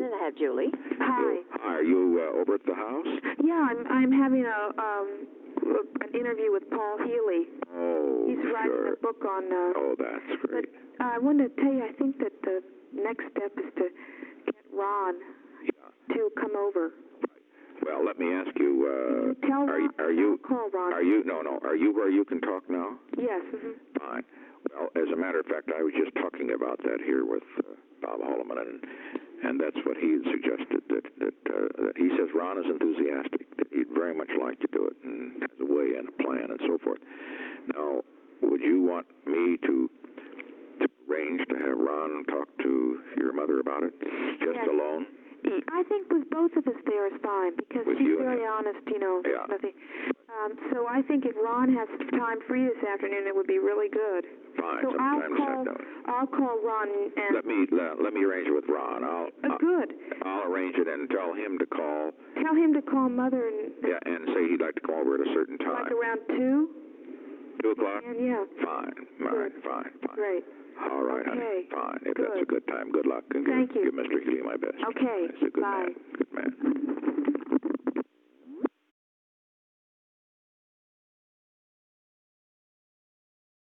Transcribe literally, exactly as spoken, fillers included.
minute ahead, Julie. Hi. Hi, are you uh, over at the house? Yeah, I'm I'm having a um an interview with Paul Healy. Oh, He's writing sure. a book on. Uh, Oh, that's but great. uh, I wanted to tell you, I think that the next step is to get Ron Yeah. to come over. Well, let me ask you. Uh, Can you tell are, Ron? you- are you? I'll call Ron. Are you? No, no. Are you where you can talk now? Yes. Mm-hmm. Fine. Well, as a matter of fact, I was just talking about that here with uh, Bob Holloman, and and that's what he had suggested. That that, uh, that he says Ron is enthusiastic. That he'd very much like to do it, and has a way and a plan and so forth. Now, would you want me to, to arrange to have Ron talk to your mother about it, just Yes. alone? I think with both of us there is fine because With she's you and very him. honest, you know. Yeah. Nothing. Um, so I think if Ron has time free this afternoon, it would be really good. Fine. So I'll sometime call. this afternoon. I'll call Ron and. Let me let, let me arrange it with Ron. I'll, Uh, I'll good. I'll arrange it and tell him to call. Tell him to call Mother and. Yeah, and say he'd like to come over at a certain time. Like around two. Two o'clock. And yeah. Fine. All right. Good. Fine. Fine. Great. All right, Okay. honey. Fine. If Good. that's a good time, good luck. And Thank give, you. give Mister Healy my best. Okay. He's a good Bye. man. Good man.